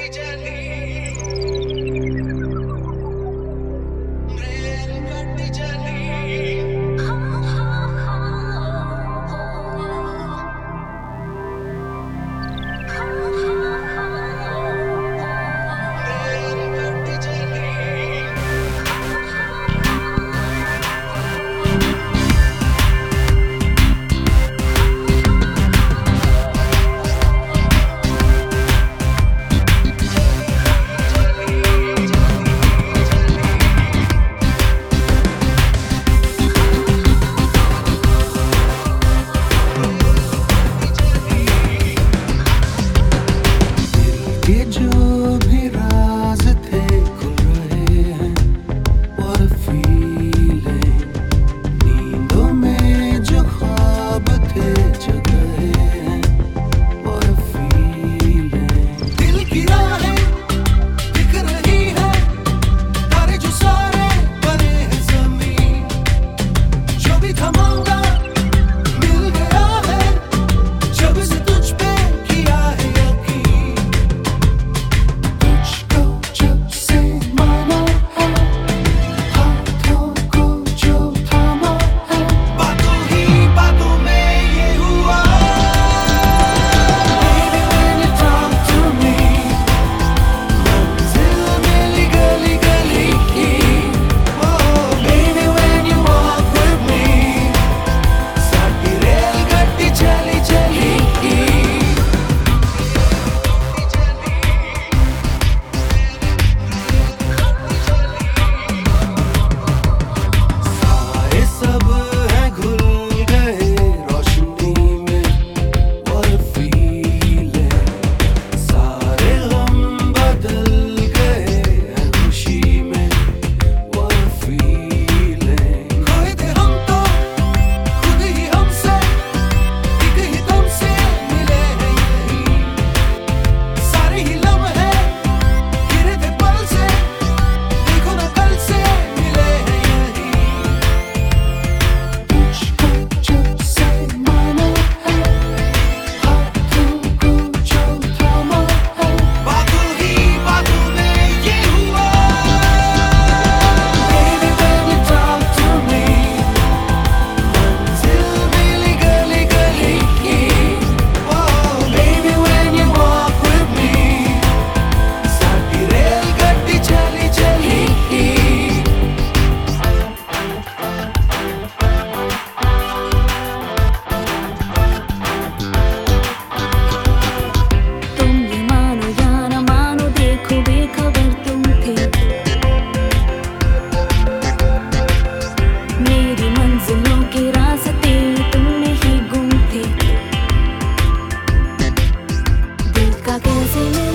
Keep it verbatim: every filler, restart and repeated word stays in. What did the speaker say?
ये जो भी राज थे खुल रहे हैं और फीलिंग नींदों में जो ख्वाब थे जग रहे हैं और फीलिंग दिल की राहें दिख रही है तारे जो सारे बने हैं ज़मीन जो भी थमाऊंगा मिल गया है जब से तुझ पे किया है यकीन तुझको जब से माना है हाथों को जो थामा है बातों ही बातों में ये हुआ Baby when you talk to me मंजिल मिली गली गली की Oh baby when you walk with me साथी रेलगाड़ी चली चली की सारे सब हैं घुल गए रोशनी में और फीलिंग सारे गम बदल गए हैं खुशी में और फीलिंग खोए थे हम तो खुद ही हमसे एक ही दम से मिले हैं यही सारे ही लम्हे गिरे थे पल से देखो ना कल से मिले हैं यही तुझको जब से माना है हाथों को जो थामा है बातों ही बातों में ये हुआ Baby when you talk to me मंजिल मिली गली गली की Oh baby when you walk with me साथी रेलगाड़ी चली चली की तुम ये मानो या न मानो देखो बेखबर तुम थे मेरी मंजिलों के रास्ते तुमने ही गुम थे दिल का कैसे